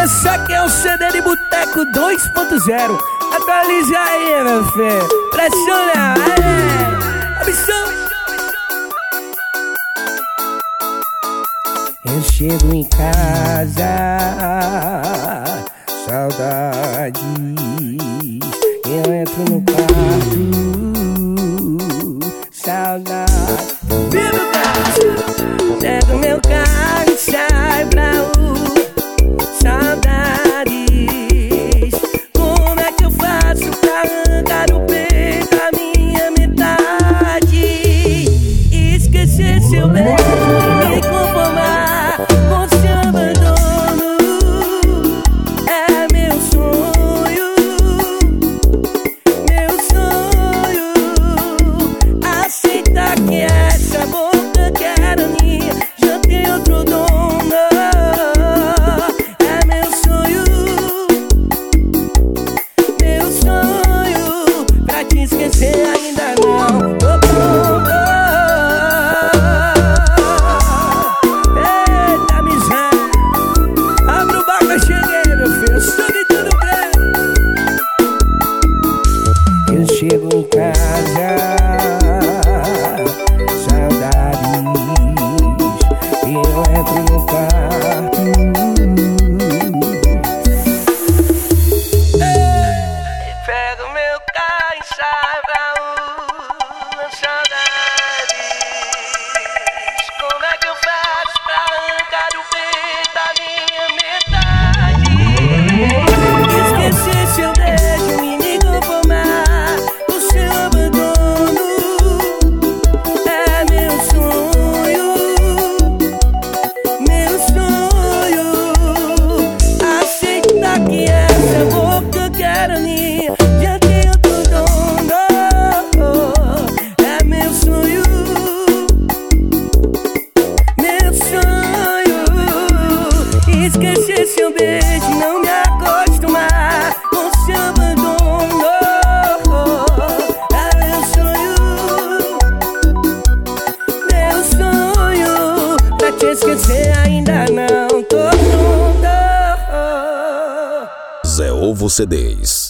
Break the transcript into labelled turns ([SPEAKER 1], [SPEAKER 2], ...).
[SPEAKER 1] Esse aqui é o CD de Boteco 2.0. Atualize aí, meu filho. Pressiona aí. Absurdo. Eu chego em casa, saudades. Eu entro no quarto, saudade. Pego o carro, pego meu carro e sai pra rua. Saudades. Como é que eu faço pra arrancar do peito a minha metade? Esquecer seu beijo e me conformar com seu abandono é meu sonho, meu sonho. Aceitar que essa boca que era minha já tem outro dono. Esquecer ainda não tô pronto. Eita miséria, abre o barco, eu cheguei, meu filho. Subi tudo bem. Eu chego em casa, saudades. E eu entro no quarto. Pego meu carro e sai pra rua, saudades. Como é que eu faço pra arrancar do peito a minha metade? Esquecer seu beijo e me conformar com seu abandono é meu sonho, meu sonho. Aceitar que essa boca que era minha já tem outro dono. É meu sonho, meu sonho. Esquecer seu beijo e não me acostumar com seu abandono é meu sonho. Pra te esquecer ainda não tô pronto.
[SPEAKER 2] Zé Ovo CDs.